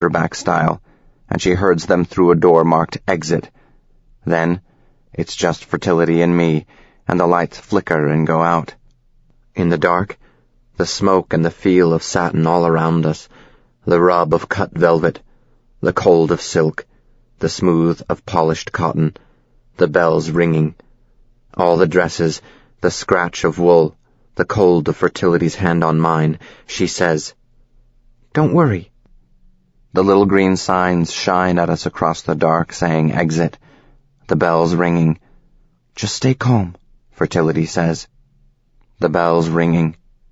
paperback style, and she herds them through a door marked Exit. Then, it's just Fertility and me, and the lights flicker and go out. In the dark, the smoke and the feel of satin all around us, the rub of cut velvet, the cold of silk, the smooth of polished cotton, the bells ringing, all the dresses, the scratch of wool, the cold of Fertility's hand on mine. She says, "Don't worry." The little green signs shine at us across the dark, saying Exit, the bells ringing. "Just stay calm," Fertility says. The bells ringing.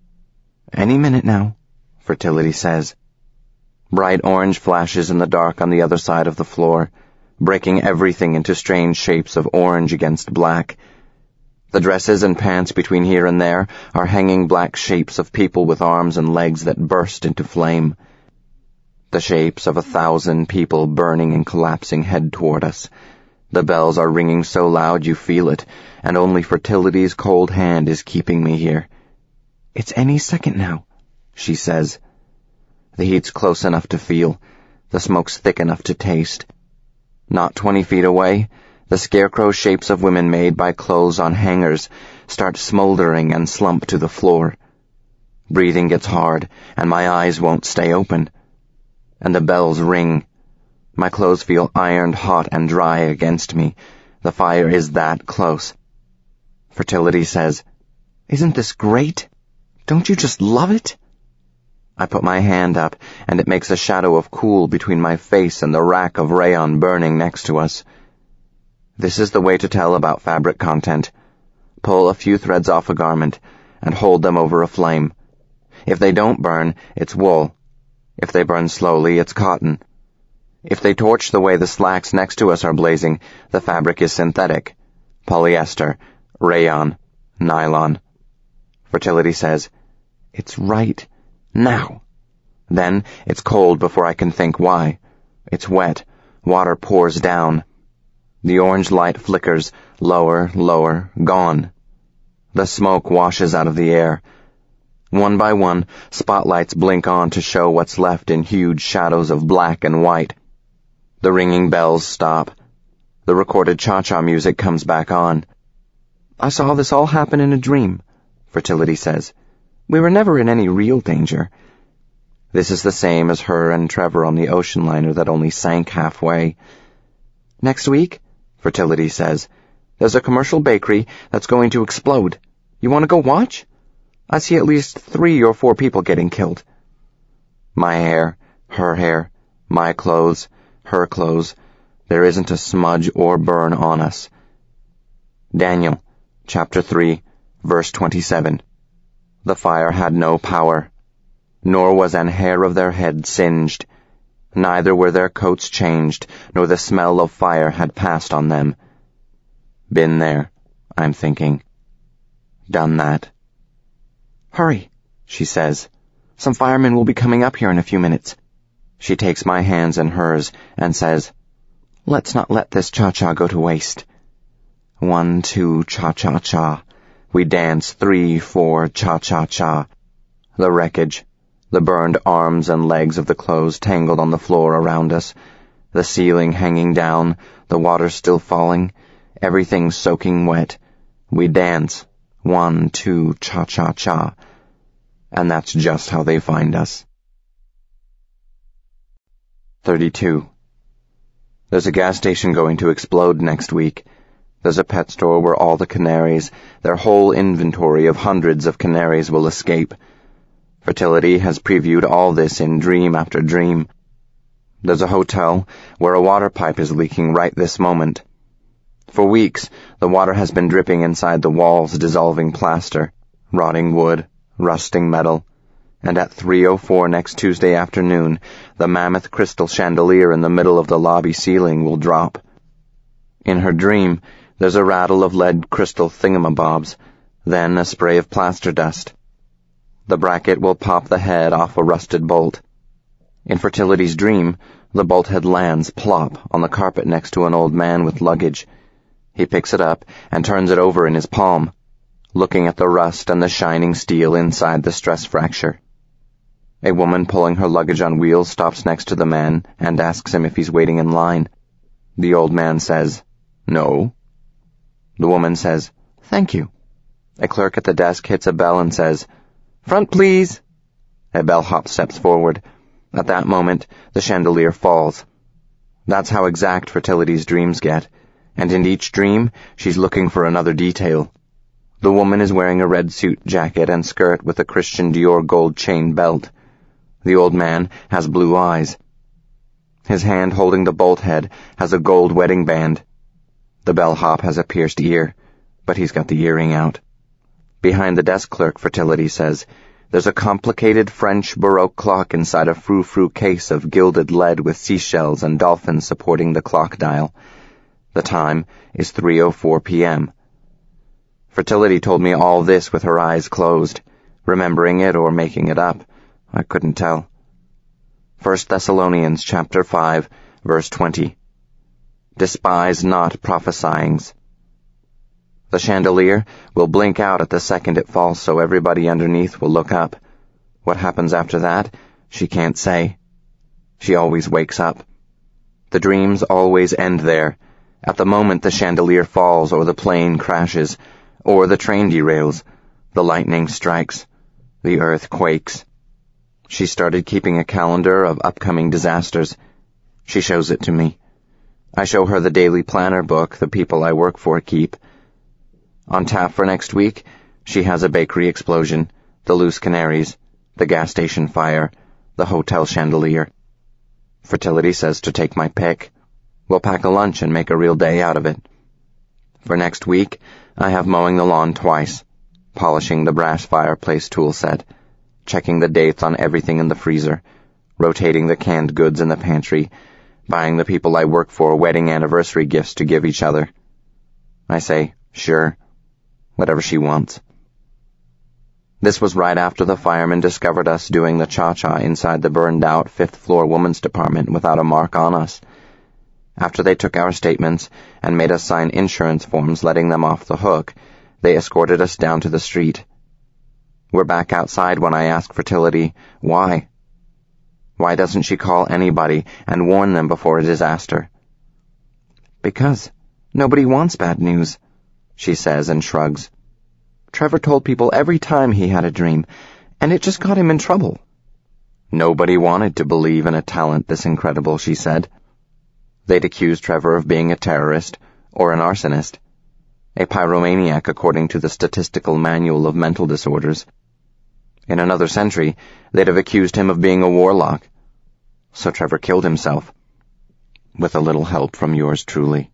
"Any minute now," Fertility says. Bright orange flashes in the dark on the other side of the floor, breaking everything into strange shapes of orange against black. The dresses and pants between here and there are hanging black shapes of people with arms and legs that burst into flame. The shapes of 1,000 people burning and collapsing head toward us. The bells are ringing so loud you feel it, and only Fertility's cold hand is keeping me here. "It's any second now," she says. The heat's close enough to feel, the smoke's thick enough to taste. Not 20 feet away, the scarecrow shapes of women made by clothes on hangers start smoldering and slump to the floor. Breathing gets hard, and my eyes won't stay open. And the bells ring. My clothes feel ironed hot and dry against me. The fire is that close. Fertility says, "Isn't this great? Don't you just love it?" I put my hand up, and it makes a shadow of cool between my face and the rack of rayon burning next to us. This is the way to tell about fabric content. Pull a few threads off a garment, and hold them over a flame. If they don't burn, it's wool. If they burn slowly, it's cotton. If they torch the way the slacks next to us are blazing, the fabric is synthetic. Polyester, rayon, nylon. Fertility says, "It's right. Now." Then it's cold before I can think why. It's wet. Water pours down. The orange light flickers, lower, lower, gone. The smoke washes out of the air. One by one, spotlights blink on to show what's left in huge shadows of black and white. The ringing bells stop. The recorded cha-cha music comes back on. "I saw this all happen in a dream," Fertility says. "We were never in any real danger." This is the same as her and Trevor on the ocean liner that only sank halfway. "Next week," Fertility says, "there's a commercial bakery that's going to explode. You want to go watch? I see at least 3 or 4 people getting killed." My hair, her hair, my clothes, her clothes. There isn't a smudge or burn on us. Daniel, chapter 3, verse 27. The fire had no power, nor was an hair of their head singed. Neither were their coats changed, nor the smell of fire had passed on them. Been there, I'm thinking. Done that. "Hurry," she says. "Some firemen will be coming up here in a few minutes." She takes my hands in hers and says, "Let's not let this cha-cha go to waste." 1, 2, cha-cha-cha. We dance 3, 4, cha-cha-cha. The wreckage, the burned arms and legs of the clothes tangled on the floor around us, the ceiling hanging down, the water still falling, everything soaking wet. We dance 1, 2, cha-cha-cha. And that's just how they find us. 32. There's a gas station going to explode next week. There's a pet store where all the canaries, their whole inventory of hundreds of canaries, will escape. Fertility has previewed all this in dream after dream. There's a hotel where a water pipe is leaking right this moment. For weeks, the water has been dripping inside the walls, dissolving plaster, rotting wood, rusting metal, and at 3:04 next Tuesday afternoon, the mammoth crystal chandelier in the middle of the lobby ceiling will drop. In her dream, there's a rattle of lead crystal thingamabobs, then a spray of plaster dust. The bracket will pop the head off a rusted bolt. In Fertility's dream, the bolt head lands plop on the carpet next to an old man with luggage. He picks it up and turns it over in his palm, looking at the rust and the shining steel inside the stress fracture. A woman pulling her luggage on wheels stops next to the man and asks him if he's waiting in line. The old man says, "No." The woman says, "Thank you." A clerk at the desk hits a bell and says, "Front, please." A bellhop steps forward. At that moment, the chandelier falls. That's how exact Fertility's dreams get, and in each dream, she's looking for another detail. The woman is wearing a red suit jacket and skirt with a Christian Dior gold chain belt. The old man has blue eyes. His hand holding the bolt head has a gold wedding band. The bellhop has a pierced ear, but he's got the earring out. Behind the desk clerk, Fertility says, there's a complicated French Baroque clock inside a frou-frou case of gilded lead with seashells and dolphins supporting the clock dial. The time is 3:04 p.m. Fertility told me all this with her eyes closed, remembering it or making it up. I couldn't tell. 1 Thessalonians chapter 5, verse 20. Despise not prophesyings. The chandelier will blink out at the second it falls so everybody underneath will look up. What happens after that, she can't say. She always wakes up. The dreams always end there, at the moment the chandelier falls or the plane crashes, or the train derails, the lightning strikes, the earth quakes. She started keeping a calendar of upcoming disasters. She shows it to me. I show her the daily planner book the people I work for keep. On tap for next week, she has a bakery explosion, the loose canaries, the gas station fire, the hotel chandelier. Fertility says to take my pick. We'll pack a lunch and make a real day out of it. For next week, I have mowing the lawn twice, polishing the brass fireplace tool set, checking the dates on everything in the freezer, rotating the canned goods in the pantry, buying the people I work for wedding anniversary gifts to give each other. I say, sure, whatever she wants. This was right after the firemen discovered us doing the cha-cha inside the burned-out fifth-floor women's department without a mark on us. After they took our statements and made us sign insurance forms letting them off the hook, they escorted us down to the street. We're back outside when I ask Fertility, why? Why doesn't she call anybody and warn them before a disaster? Because nobody wants bad news, she says and shrugs. Trevor told people every time he had a dream, and it just got him in trouble. Nobody wanted to believe in a talent this incredible, she said. They'd accuse Trevor of being a terrorist or an arsonist, a pyromaniac according to the Statistical Manual of Mental Disorders. In another century, they'd have accused him of being a warlock. So Trevor killed himself, with a little help from yours truly.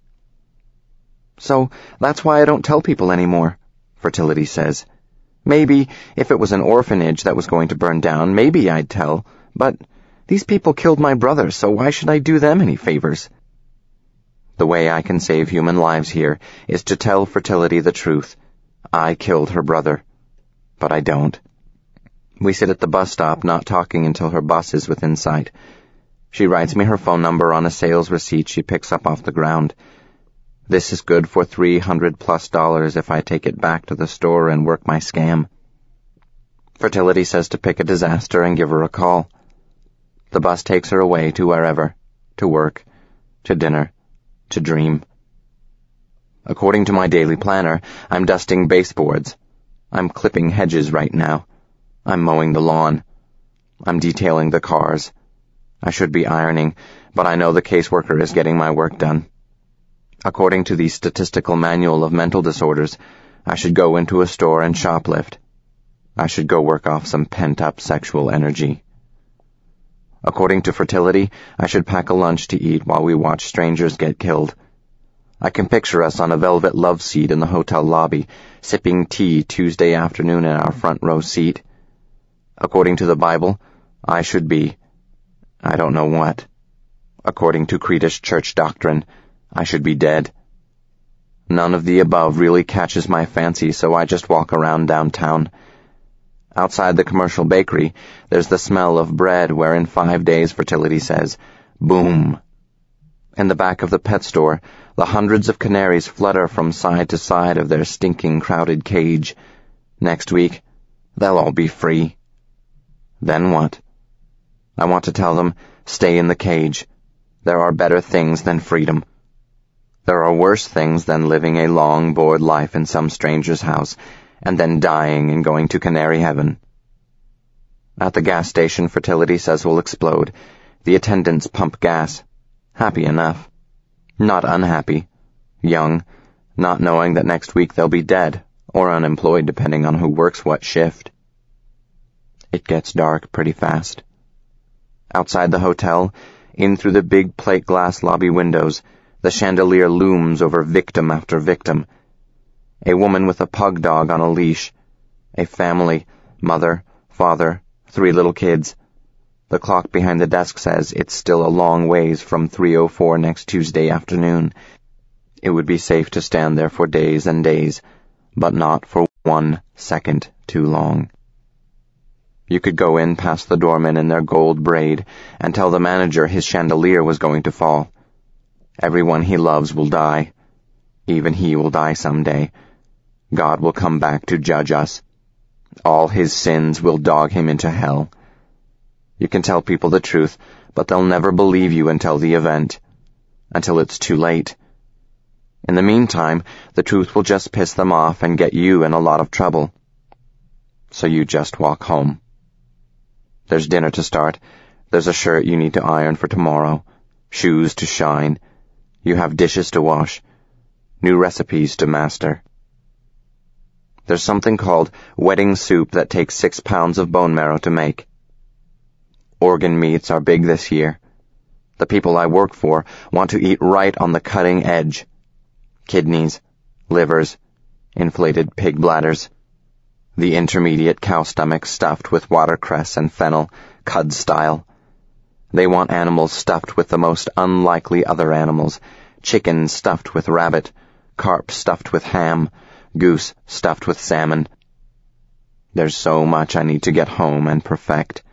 So that's why I don't tell people anymore, Fertility says. Maybe if it was an orphanage that was going to burn down, maybe I'd tell, but these people killed my brother, so why should I do them any favors? The way I can save human lives here is to tell Fertility the truth. I killed her brother, but I don't. We sit at the bus stop, not talking until her bus is within sight. She writes me her phone number on a sales receipt she picks up off the ground. This is good for $300+ if I take it back to the store and work my scam. Fertility says to pick a disaster and give her a call. The bus takes her away to wherever, to work, to dinner, to dream. According to my daily planner, I'm dusting baseboards. I'm clipping hedges right now. I'm mowing the lawn. I'm detailing the cars. I should be ironing, but I know the caseworker is getting my work done. According to the Statistical Manual of Mental Disorders, I should go into a store and shoplift. I should go work off some pent-up sexual energy. According to Fertility, I should pack a lunch to eat while we watch strangers get killed. I can picture us on a velvet love seat in the hotel lobby, sipping tea Tuesday afternoon in our front row seat. According to the Bible, I should be, I don't know what. According to Creedish church doctrine, I should be dead. None of the above really catches my fancy, so I just walk around downtown. Outside the commercial bakery, there's the smell of bread where in 5 days, Fertility says, boom. In the back of the pet store, the hundreds of canaries flutter from side to side of their stinking crowded cage. Next week, they'll all be free. Then what? I want to tell them, stay in the cage. There are better things than freedom. There are worse things than living a long, bored life in some stranger's house, and then dying and going to Canary Heaven. At the gas station, Fertility says we'll explode. The attendants pump gas. Happy enough. Not unhappy. Young, not knowing that next week they'll be dead, or unemployed depending on who works what shift. It gets dark pretty fast. Outside the hotel, in through the big plate glass lobby windows, the chandelier looms over victim after victim. A woman with a pug dog on a leash. A family, mother, father, 3 little kids. The clock behind the desk says it's still a long ways from 3:04 next Tuesday afternoon. It would be safe to stand there for days and days, but not for 1 second too long. You could go in past the doormen in their gold braid and tell the manager his chandelier was going to fall. Everyone he loves will die. Even he will die someday. God will come back to judge us. All his sins will dog him into hell. You can tell people the truth, but they'll never believe you until the event. Until it's too late. In the meantime, the truth will just piss them off and get you in a lot of trouble. So you just walk home. There's dinner to start. There's a shirt you need to iron for tomorrow. Shoes to shine. You have dishes to wash. New recipes to master. There's something called wedding soup that takes 6 pounds of bone marrow to make. Organ meats are big this year. The people I work for want to eat right on the cutting edge. Kidneys, livers, inflated pig bladders. The intermediate cow stomach stuffed with watercress and fennel, cud style. They want animals stuffed with the most unlikely other animals. Chicken stuffed with rabbit, carp stuffed with ham, goose stuffed with salmon. There's so much I need to get home and perfect.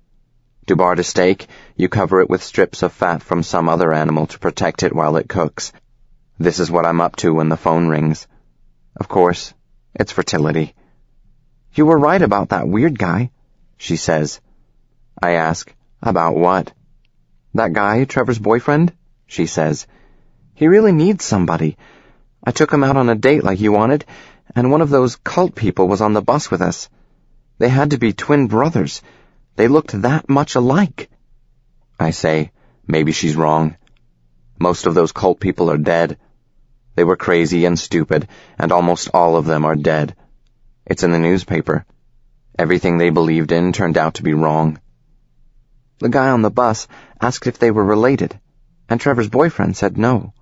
To bar a steak, you cover it with strips of fat from some other animal to protect it while it cooks. This is what I'm up to when the phone rings. Of course, it's Fertility. You were right about that weird guy, she says. I ask, about what? That guy, Trevor's boyfriend? She says. He really needs somebody. I took him out on a date like you wanted, and one of those cult people was on the bus with us. They had to be twin brothers. They looked that much alike. I say, maybe she's wrong. Most of those cult people are dead. They were crazy and stupid, and almost all of them are dead. It's in the newspaper. Everything they believed in turned out to be wrong. The guy on the bus asked if they were related, and Trevor's boyfriend said no.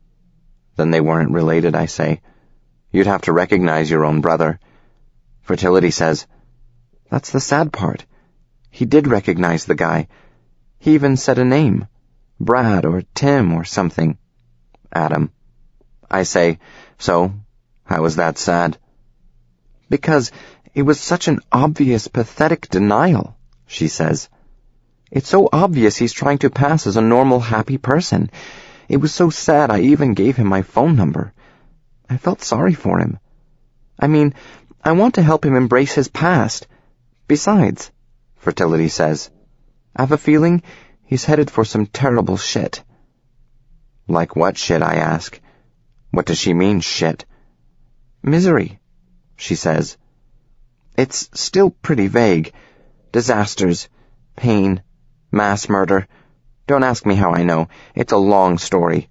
Then they weren't related, I say. You'd have to recognize your own brother. Fertility says, that's the sad part. He did recognize the guy. He even said a name. Brad or Tim or something. Adam. I say, so, how is that sad? Because it was such an obvious, pathetic denial, she says. It's so obvious he's trying to pass as a normal, happy person. It was so sad I even gave him my phone number. I felt sorry for him. I mean, I want to help him embrace his past. Besides, Fertility says, I have a feeling he's headed for some terrible shit. Like what shit, I ask. What does she mean, shit? Misery, she says. It's still pretty vague. Disasters, pain, mass murder. Don't ask me how I know. It's a long story.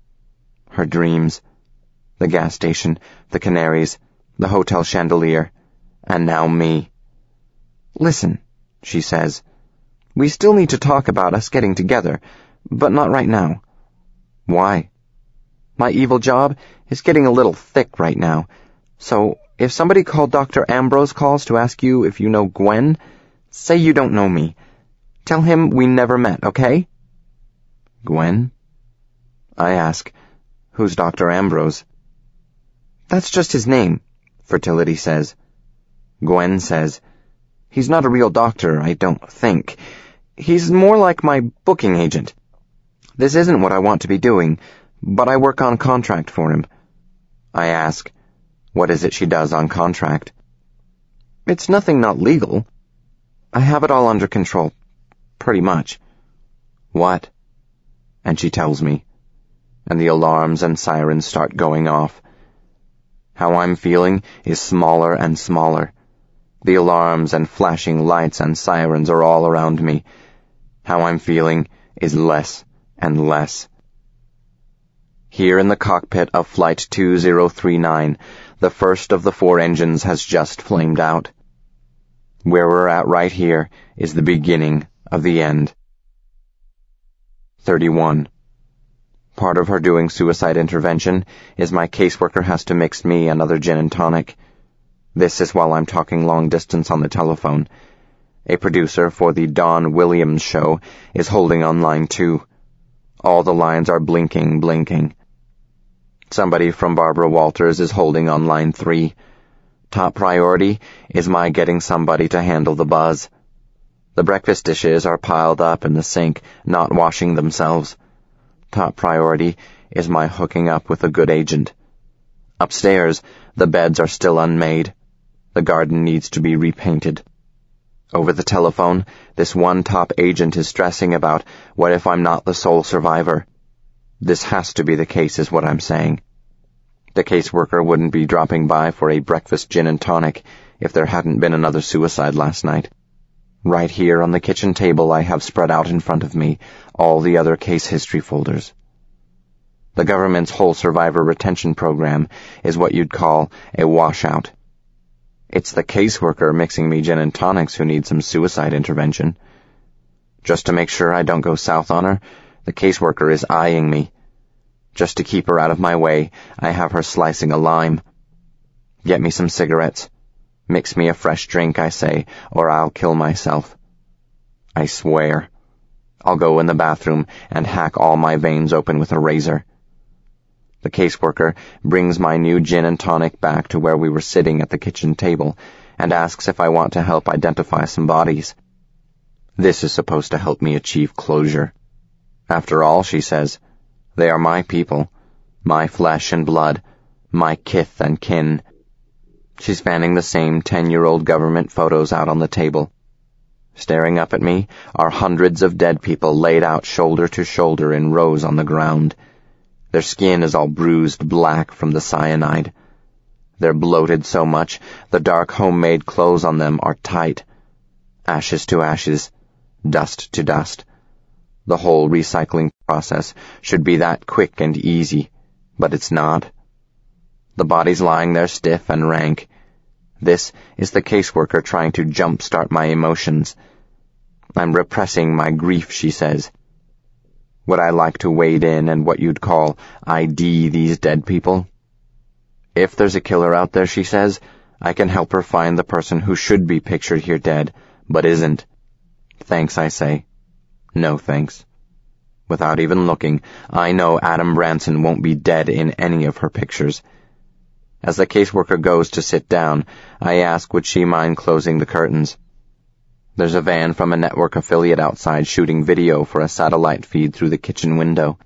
Her dreams. The gas station, the canaries, the hotel chandelier, and now me. Listen, she says. We still need to talk about us getting together, but not right now. Why? My evil job is getting a little thick right now, so if somebody called Dr. Ambrose calls to ask you if you know Gwen, say you don't know me. Tell him we never met, okay? Gwen? I ask, who's Dr. Ambrose? That's just his name, Fertility says. Gwen says, he's not a real doctor, I don't think. He's more like my booking agent. This isn't what I want to be doing, but I work on contract for him. I ask, what is it she does on contract? It's nothing not legal. I have it all under control. Pretty much. What? And she tells me, and the alarms and sirens start going off. How I'm feeling is smaller and smaller. The alarms and flashing lights and sirens are all around me. How I'm feeling is less and less. Here in the cockpit of Flight 2039, the first of the 4 engines has just flamed out. Where we're at right here is the beginning of the end. 31. Part of her doing suicide intervention is my caseworker has to mix me another gin and tonic. This is while I'm talking long distance on the telephone. A producer for the Don Williams show is holding on line 2. All the lines are blinking. Somebody from Barbara Walters is holding on line 3. Top priority is my getting somebody to handle the buzz. The breakfast dishes are piled up in the sink, not washing themselves. Top priority is my hooking up with a good agent. Upstairs, the beds are still unmade. The garden needs to be repainted. Over the telephone, this one top agent is stressing about, what if I'm not the sole survivor? This has to be the case, is what I'm saying. The caseworker wouldn't be dropping by for a breakfast gin and tonic if there hadn't been another suicide last night. Right here on the kitchen table I have spread out in front of me all the other case history folders. The government's whole survivor retention program is what you'd call a washout. It's the caseworker mixing me gin and tonics who needs some suicide intervention. Just to make sure I don't go south on her, the caseworker is eyeing me. Just to keep her out of my way, I have her slicing a lime. Get me some cigarettes. Mix me a fresh drink, I say, or I'll kill myself. I swear. I'll go in the bathroom and hack all my veins open with a razor. The caseworker brings my new gin and tonic back to where we were sitting at the kitchen table and asks if I want to help identify some bodies. This is supposed to help me achieve closure. After all, she says, they are my people, my flesh and blood, my kith and kin. She's fanning the same 10-year-old government photos out on the table. Staring up at me are hundreds of dead people laid out shoulder to shoulder in rows on the ground. Their skin is all bruised black from the cyanide. They're bloated so much, the dark homemade clothes on them are tight. Ashes to ashes, dust to dust. The whole recycling process should be that quick and easy, but it's not. The body's lying there stiff and rank. This is the caseworker trying to jumpstart my emotions. I'm repressing my grief, she says. Would I like to wade in and what you'd call ID these dead people? If there's a killer out there, she says, I can help her find the person who should be pictured here dead, but isn't. Thanks, I say. No thanks. Without even looking, I know Adam Branson won't be dead in any of her pictures. As the caseworker goes to sit down, I ask would she mind closing the curtains. There's a van from a network affiliate outside shooting video for a satellite feed through the kitchen window.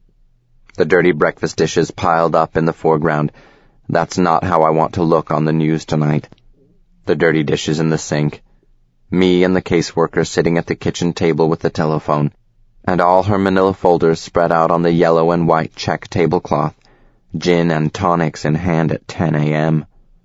The dirty breakfast dishes piled up in the foreground. That's not how I want to look on the news tonight. The dirty dishes in the sink. Me and the caseworker sitting at the kitchen table with the telephone, and all her manila folders spread out on the yellow and white check tablecloth. Gin and tonics in hand at 10 a.m.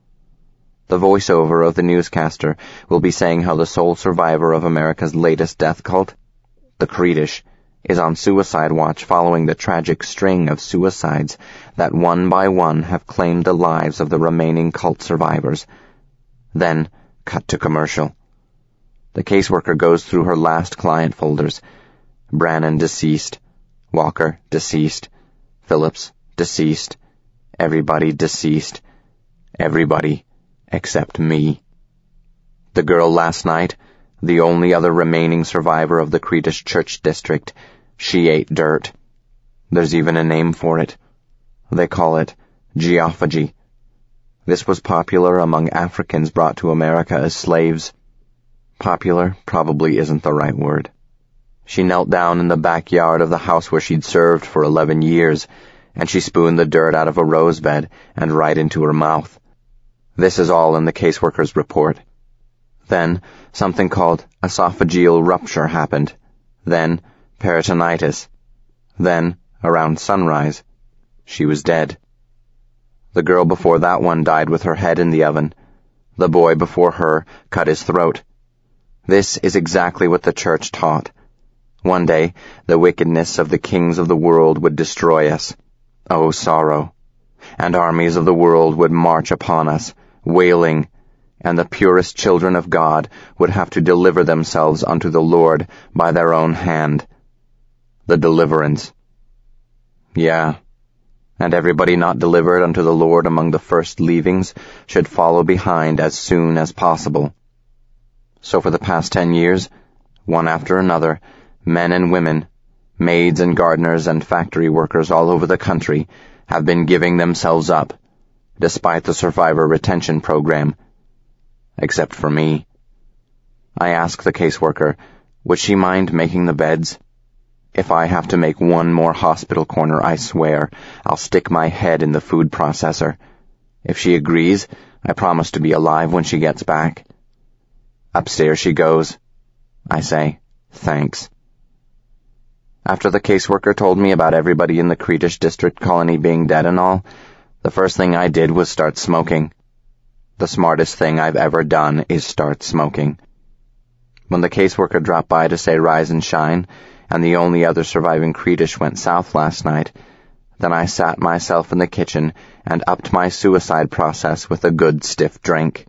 The voiceover of the newscaster will be saying how the sole survivor of America's latest death cult, the Creedish, is on suicide watch following the tragic string of suicides that one by one have claimed the lives of the remaining cult survivors. Then, cut to commercial. The caseworker goes through her last client folders. Brannon deceased. Walker deceased. Phillips deceased. Everybody deceased. Everybody except me. The girl last night, the only other remaining survivor of the Creedish church district, she ate dirt. There's even a name for it. They call it geophagy. This was popular among Africans brought to America as slaves. Popular probably isn't the right word. She knelt down in the backyard of the house where she'd served for 11 years, and she spooned the dirt out of a rosebed and right into her mouth. This is all in the caseworker's report. Then something called esophageal rupture happened. Then peritonitis. Then, around sunrise, she was dead. The girl before that one died with her head in the oven. The boy before her cut his throat. This is exactly what the church taught. One day, the wickedness of the kings of the world would destroy us. Oh, sorrow. And armies of the world would march upon us, wailing, and the purest children of God would have to deliver themselves unto the Lord by their own hand. The deliverance. Yeah, and everybody not delivered unto the Lord among the first leavings should follow behind as soon as possible. So for the past 10 years, one after another, men and women, maids and gardeners and factory workers all over the country have been giving themselves up, despite the survivor retention program. Except for me. I ask the caseworker, would she mind making the beds? If I have to make one more hospital corner, I swear, I'll stick my head in the food processor. If she agrees, I promise to be alive when she gets back. Upstairs she goes. I say, thanks. After the caseworker told me about everybody in the Creedish district colony being dead and all, the first thing I did was start smoking. The smartest thing I've ever done is start smoking. When the caseworker dropped by to say rise and shine, and the only other surviving Creedish went south last night, then I sat myself in the kitchen and upped my suicide process with a good stiff drink.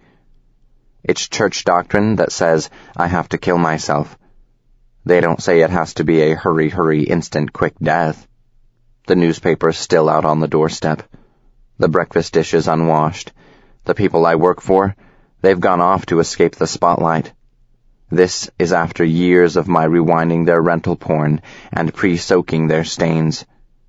It's church doctrine that says I have to kill myself. They don't say it has to be a hurry, instant, quick death. The newspaper's still out on the doorstep. The breakfast dishes unwashed. The people I work for, they've gone off to escape the spotlight. This is after years of my rewinding their rental porn and pre-soaking their stains.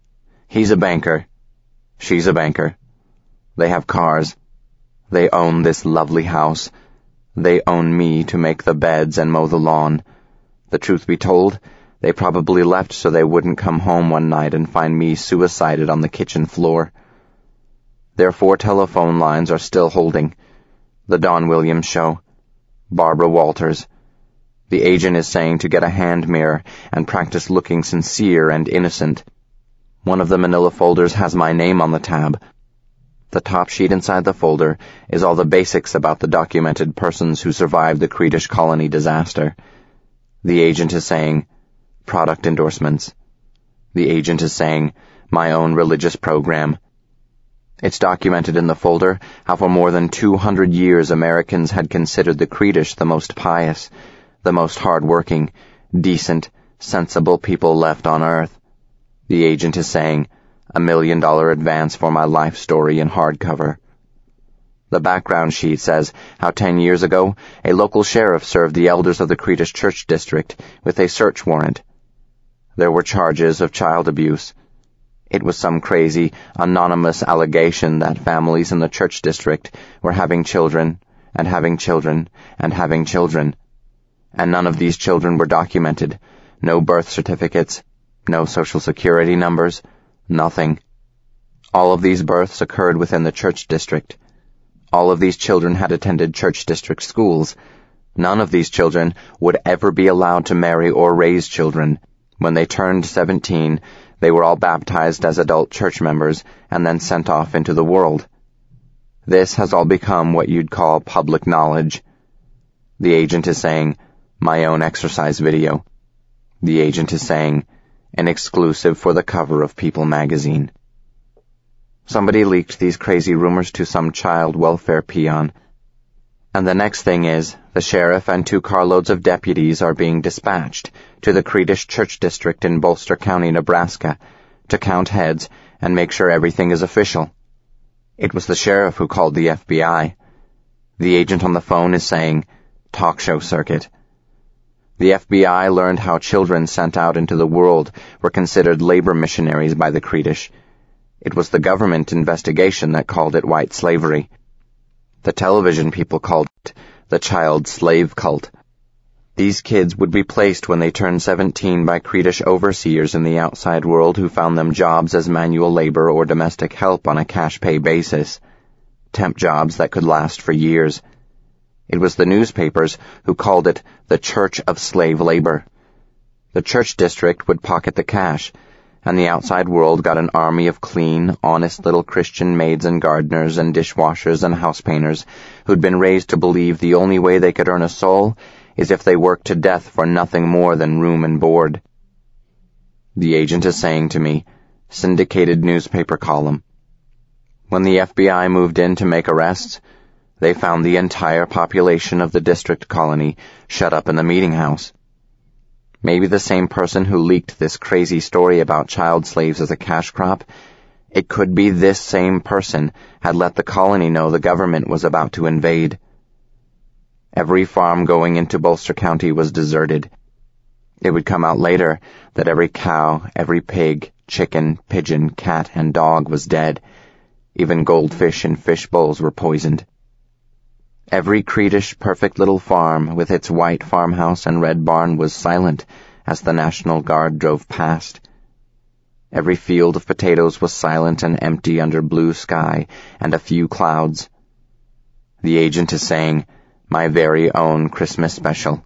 He's a banker. She's a banker. They have cars. They own this lovely house. They own me to make the beds and mow the lawn. The truth be told, they probably left so they wouldn't come home one night and find me suicided on the kitchen floor. Their 4 telephone lines are still holding. The Don Williams Show. Barbara Walters. The agent is saying to get a hand mirror and practice looking sincere and innocent. One of the manila folders has my name on the tab. The top sheet inside the folder is all the basics about the documented persons who survived the Creedish colony disaster. The agent is saying, product endorsements. The agent is saying, my own religious program. It's documented in the folder how for more than 200 years Americans had considered the Creedish the most pious, the most hard-working, decent, sensible people left on earth. The agent is saying, $1 million advance for my life story in hardcover. The background sheet says how 10 years ago, a local sheriff served the elders of the Creedish Church District with a search warrant. There were charges of child abuse. It was some crazy, anonymous allegation that families in the church district were having children, and having children, and having children. And none of these children were documented. No birth certificates, no social security numbers, nothing. All of these births occurred within the church district. All of these children had attended church district schools. None of these children would ever be allowed to marry or raise children. When they turned 17, they were all baptized as adult church members and then sent off into the world. This has all become what you'd call public knowledge. The agent is saying, my own exercise video. The agent is saying, an exclusive for the cover of People magazine. Somebody leaked these crazy rumors to some child welfare peon. And the next thing is, the sheriff and 2 carloads of deputies are being dispatched to the Creedish Church District in Bolster County, Nebraska, to count heads and make sure everything is official. It was the sheriff who called the FBI. The agent on the phone is saying, talk show circuit. The FBI learned how children sent out into the world were considered labor missionaries by the Creedish. It was the government investigation that called it white slavery. The television people called it the child slave cult. These kids would be placed when they turned 17 by Creedish overseers in the outside world who found them jobs as manual labor or domestic help on a cash pay basis. Temp jobs that could last for years. It was the newspapers who called it the Church of Slave Labor. The church district would pocket the cash, and the outside world got an army of clean, honest little Christian maids and gardeners and dishwashers and house painters who'd been raised to believe the only way they could earn a soul is if they worked to death for nothing more than room and board. The agent is saying to me, syndicated newspaper column. When the FBI moved in to make arrests, they found the entire population of the district colony shut up in the meeting house. Maybe the same person who leaked this crazy story about child slaves as a cash crop, it could be this same person had let the colony know the government was about to invade. Every farm going into Bolster County was deserted. It would come out later that every cow, every pig, chicken, pigeon, cat, and dog was dead. Even goldfish in fish bowls were poisoned. Every Creedish perfect little farm with its white farmhouse and red barn was silent as the National Guard drove past. Every field of potatoes was silent and empty under blue sky and a few clouds. The agent is saying, my very own Christmas special.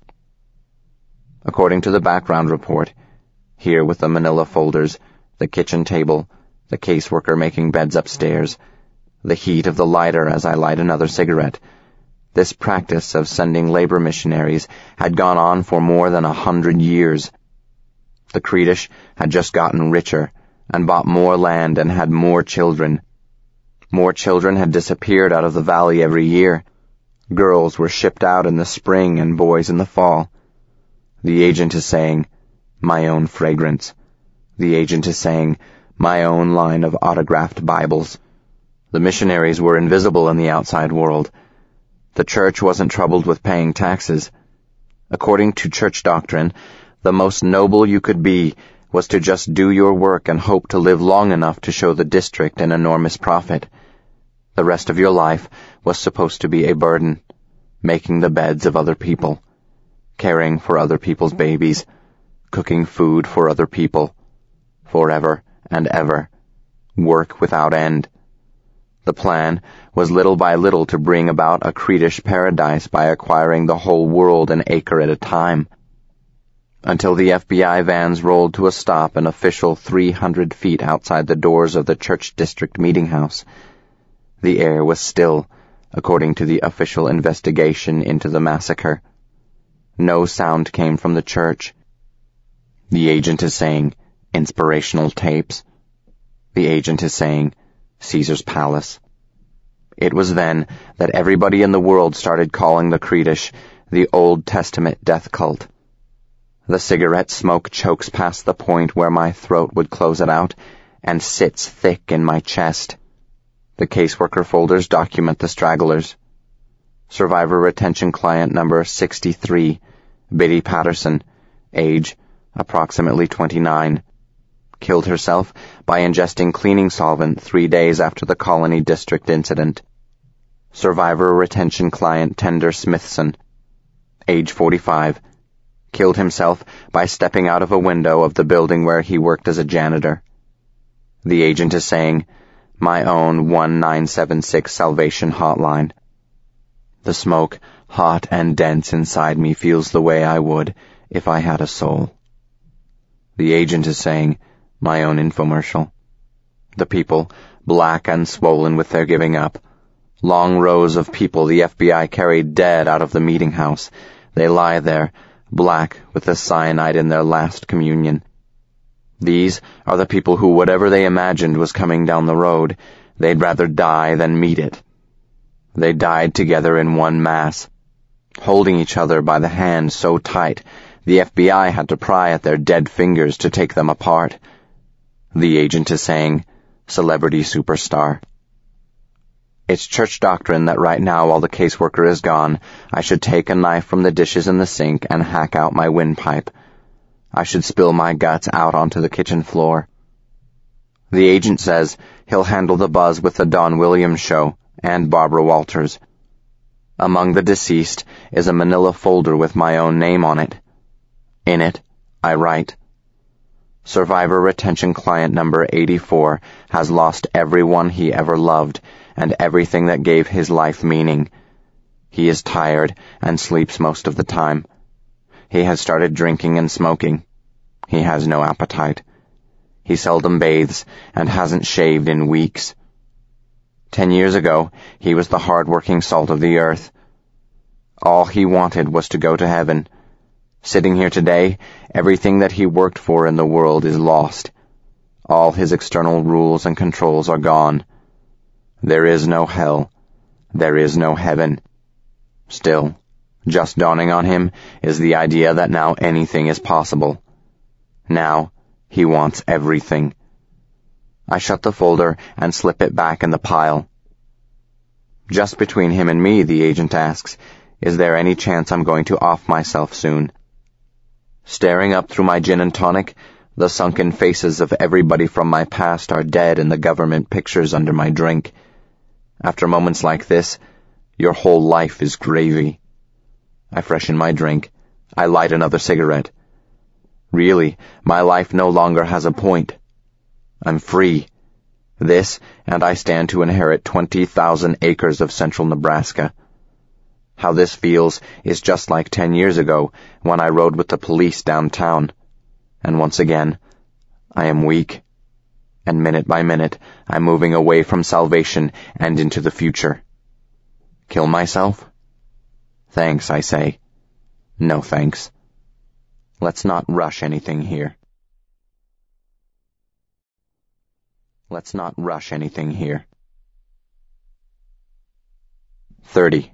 According to the background report, here with the manila folders, the kitchen table, the caseworker making beds upstairs, the heat of the lighter as I light another cigarette, this practice of sending labor missionaries had gone on for more than 100 years. The Creedish had just gotten richer and bought more land and had more children. More children had disappeared out of the valley every year. Girls were shipped out in the spring and boys in the fall. The agent is saying, my own fragrance. The agent is saying, my own line of autographed Bibles. The missionaries were invisible in the outside world. The church wasn't troubled with paying taxes. According to church doctrine, the most noble you could be was to just do your work and hope to live long enough to show the district an enormous profit. The rest of your life was supposed to be a burden, making the beds of other people, caring for other people's babies, cooking food for other people, forever and ever, work without end. The plan was little by little to bring about a Creedish paradise by acquiring the whole world an acre at a time, until the FBI vans rolled to a stop an official 300 feet outside the doors of the church district meeting house. The air was still, according to the official investigation into the massacre. No sound came from the church. The agent is saying, inspirational tapes. The agent is saying, Caesar's Palace. It was then that everybody in the world started calling the Creedish the Old Testament death cult. The cigarette smoke chokes past the point where my throat would close it out and sits thick in my chest. The caseworker folders document the stragglers. Survivor retention client number 63, Biddy Patterson, age approximately 29. Killed herself by ingesting cleaning solvent 3 days after the Colony District incident. Survivor retention client Tender Smithson, age 45. Killed himself by stepping out of a window of the building where he worked as a janitor. The agent is saying, my own 1976 Salvation hotline. The smoke, hot and dense inside me, feels the way I would if I had a soul. The agent is saying, my own infomercial. The people, black and swollen with their giving up. Long rows of people the FBI carried dead out of the meeting house. They lie there, black with the cyanide in their last communion. These are the people who, whatever they imagined was coming down the road, they'd rather die than meet it. They died together in one mass, holding each other by the hand so tight the FBI had to pry at their dead fingers to take them apart. The agent is saying, celebrity superstar. It's church doctrine that right now, while the caseworker is gone, I should take a knife from the dishes in the sink and hack out my windpipe. I should spill my guts out onto the kitchen floor. The agent says he'll handle the buzz with the Don Williams show and Barbara Walters. Among the deceased is a manila folder with my own name on it. In it, I write, Survivor retention client number 84 has lost everyone he ever loved and everything that gave his life meaning. He is tired and sleeps most of the time. He has started drinking and smoking. He has no appetite. He seldom bathes and hasn't shaved in weeks. 10 years ago, he was the hard-working salt of the earth. All he wanted was to go to heaven. Sitting here today, everything that he worked for in the world is lost. All his external rules and controls are gone. There is no hell. There is no heaven. Still, just dawning on him is the idea that now anything is possible. Now, he wants everything. I shut the folder and slip it back in the pile. Just between him and me, the agent asks, is there any chance I'm going to off myself soon? Staring up through my gin and tonic, the sunken faces of everybody from my past are dead in the government pictures under my drink. After moments like this, your whole life is gravy. I freshen my drink. I light another cigarette. Really, my life no longer has a point. I'm free. This, and I stand to inherit 20,000 acres of central Nebraska. How this feels is just like 10 years ago when I rode with the police downtown. And once again, I am weak. And minute by minute, I'm moving away from salvation and into the future. Kill myself? Thanks, I say. No thanks. Let's not rush anything here. Let's not rush anything here. 30.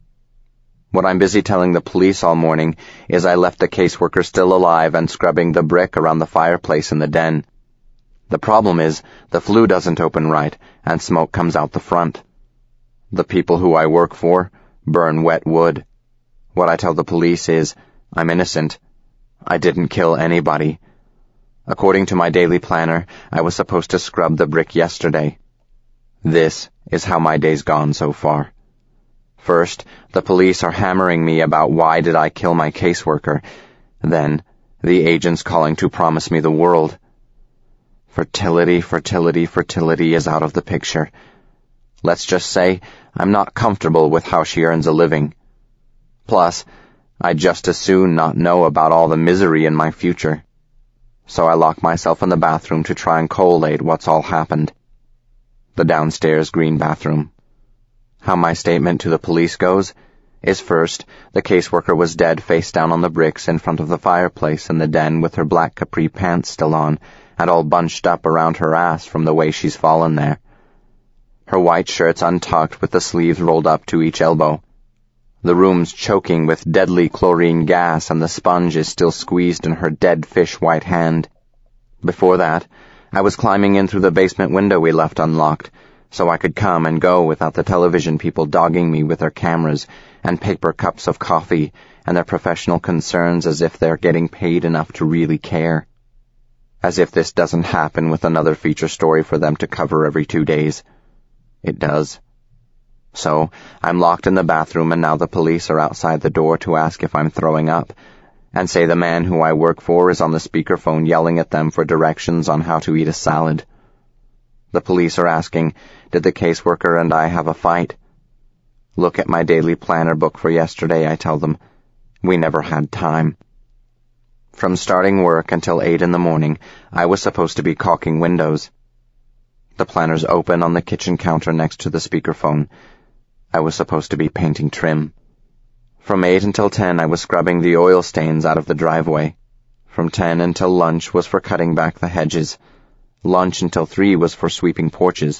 What I'm busy telling the police all morning is I left the caseworker still alive and scrubbing the brick around the fireplace in the den. The problem is the flue doesn't open right and smoke comes out the front. The people who I work for burn wet wood. What I tell the police is, I'm innocent. I didn't kill anybody. According to my daily planner, I was supposed to scrub the brick yesterday. This is how my day's gone so far. First, the police are hammering me about why did I kill my caseworker. Then, the agents calling to promise me the world. Fertility, fertility, fertility is out of the picture. Let's just say I'm not comfortable with how she earns a living. Plus, I'd just as soon not know about all the misery in my future. So I lock myself in the bathroom to try and collate what's all happened. The downstairs green bathroom. How my statement to the police goes is first, the caseworker was dead face down on the bricks in front of the fireplace in the den with her black capri pants still on and all bunched up around her ass from the way she's fallen there. Her white shirt's untucked with the sleeves rolled up to each elbow. The room's choking with deadly chlorine gas and the sponge is still squeezed in her dead fish white hand. Before that, I was climbing in through the basement window we left unlocked, so I could come and go without the television people dogging me with their cameras and paper cups of coffee and their professional concerns as if they're getting paid enough to really care. As if this doesn't happen with another feature story for them to cover every 2 days. It does. So, I'm locked in the bathroom and now the police are outside the door to ask if I'm throwing up, and say the man who I work for is on the speakerphone yelling at them for directions on how to eat a salad. The police are asking, did the caseworker and I have a fight? Look at my daily planner book for yesterday, I tell them. We never had time. From starting work until 8 in the morning, I was supposed to be caulking windows. The planner's open on the kitchen counter next to the speakerphone. I was supposed to be painting trim. From 8 until 10, I was scrubbing the oil stains out of the driveway. From 10 until lunch was for cutting back the hedges. Lunch until 3 was for sweeping porches.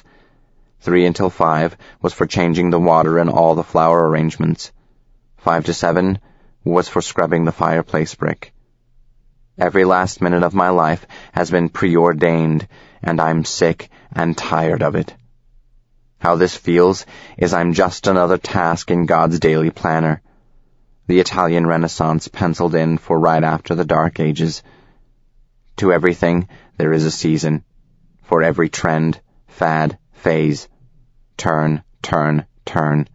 3 until 5 was for changing the water in all the flower arrangements. 5 to 7 was for scrubbing the fireplace brick. Every last minute of my life has been preordained, and I'm sick and tired of it. How this feels is I'm just another task in God's daily planner. The Italian Renaissance penciled in for right after the Dark Ages. To everything, there is a season. For every trend, fad, phase. Turn, turn, turn.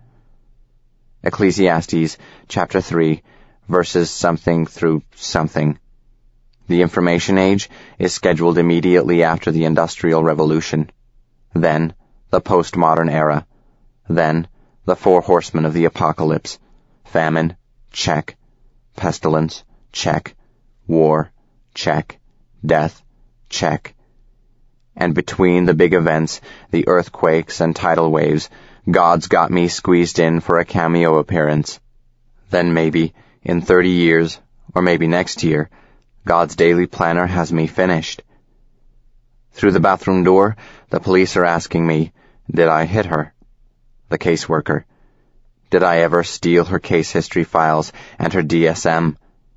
Ecclesiastes, chapter 3, verses something through something. The information age is scheduled immediately after the Industrial Revolution. Then, the postmodern era. Then, The 4 horsemen of the apocalypse. Famine, check. Pestilence, check. War, check. Death, check. And between the big events, the earthquakes and tidal waves, God's got me squeezed in for a cameo appearance. Then maybe, in 30 years, or maybe next year, God's daily planner has me finished. Through the bathroom door, the police are asking me, did I hit her? The caseworker. Did I ever steal her case history files and her DSM?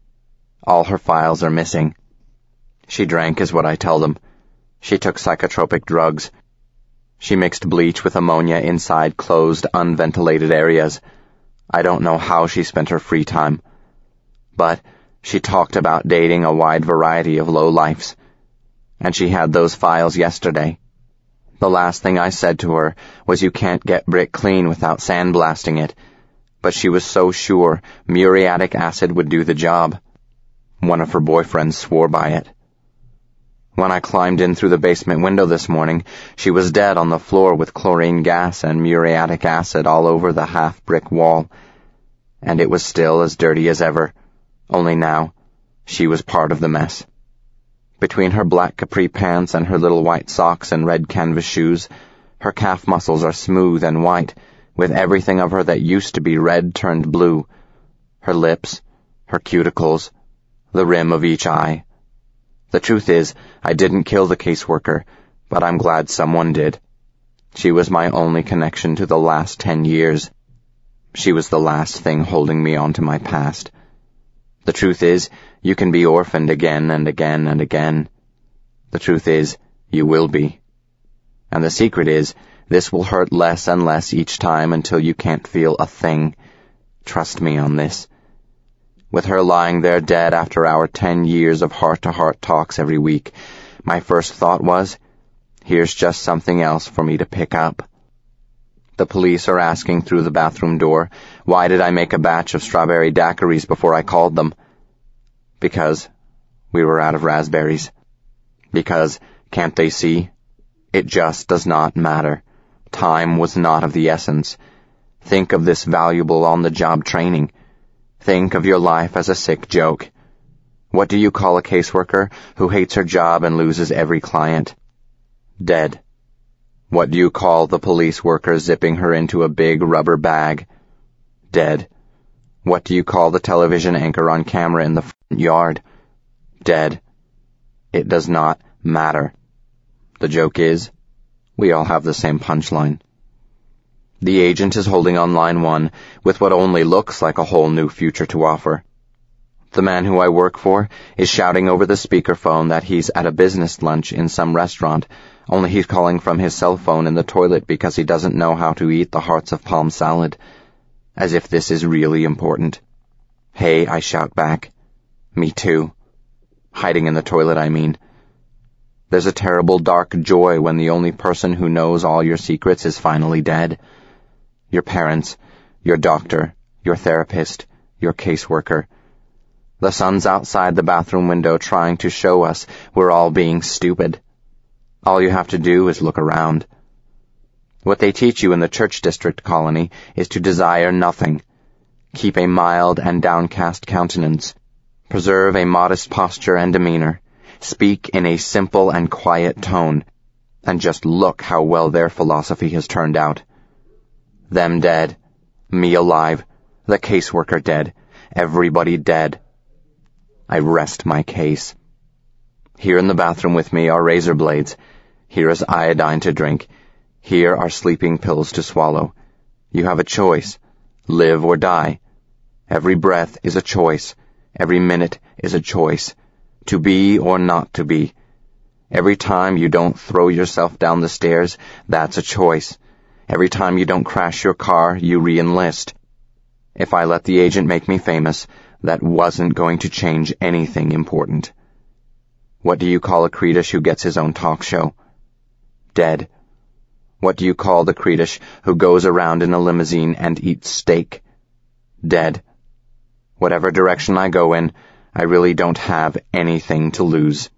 All her files are missing. She drank is what I tell them. She took psychotropic drugs. She mixed bleach with ammonia inside closed, unventilated areas. I don't know how she spent her free time. But she talked about dating a wide variety of lowlifes. And she had those files yesterday. The last thing I said to her was you can't get brick clean without sandblasting it. But she was so sure muriatic acid would do the job. One of her boyfriends swore by it. When I climbed in through the basement window this morning, she was dead on the floor with chlorine gas and muriatic acid all over the half-brick wall. And it was still as dirty as ever, only now she was part of the mess. Between her black capri pants and her little white socks and red canvas shoes, her calf muscles are smooth and white, with everything of her that used to be red turned blue. Her lips, her cuticles, the rim of each eye. The truth is, I didn't kill the caseworker, but I'm glad someone did. She was my only connection to the last 10 years. She was the last thing holding me on to my past. The truth is, you can be orphaned again and again and again. The truth is, you will be. And the secret is, this will hurt less and less each time until you can't feel a thing. Trust me on this. With her lying there dead after our 10 years of heart-to-heart talks every week, my first thought was, here's just something else for me to pick up. The police are asking through the bathroom door, why did I make a batch of strawberry daiquiris before I called them? Because we were out of raspberries. Because, can't they see? It just does not matter. Time was not of the essence. Think of this valuable on-the-job training. Think of your life as a sick joke. What do you call a caseworker who hates her job and loses every client? Dead. What do you call the police worker zipping her into a big rubber bag? Dead. What do you call the television anchor on camera in the front yard? Dead. It does not matter. The joke is, we all have the same punchline. The agent is holding on line 1 with what only looks like a whole new future to offer. The man who I work for is shouting over the speakerphone that he's at a business lunch in some restaurant, only he's calling from his cell phone in the toilet because he doesn't know how to eat the hearts of palm salad. As if this is really important. Hey, I shout back. Me too. Hiding in the toilet, I mean. There's a terrible dark joy when the only person who knows all your secrets is finally dead. Your parents, your doctor, your therapist, your caseworker. The sun's outside the bathroom window trying to show us we're all being stupid. All you have to do is look around. What they teach you in the church district colony is to desire nothing. Keep a mild and downcast countenance. Preserve a modest posture and demeanor. Speak in a simple and quiet tone. And just look how well their philosophy has turned out. Them dead. Me alive. The caseworker dead. Everybody dead. I rest my case. Here in the bathroom with me are razor blades. Here is iodine to drink. Here are sleeping pills to swallow. You have a choice. Live or die. Every breath is a choice. Every minute is a choice. To be or not to be. Every time you don't throw yourself down the stairs, that's a choice. Every time you don't crash your car, you re-enlist. If I let the agent make me famous, that wasn't going to change anything important. What do you call a Creedish who gets his own talk show? Dead. What do you call the Creedish who goes around in a limousine and eats steak? Dead. Whatever direction I go in, I really don't have anything to lose.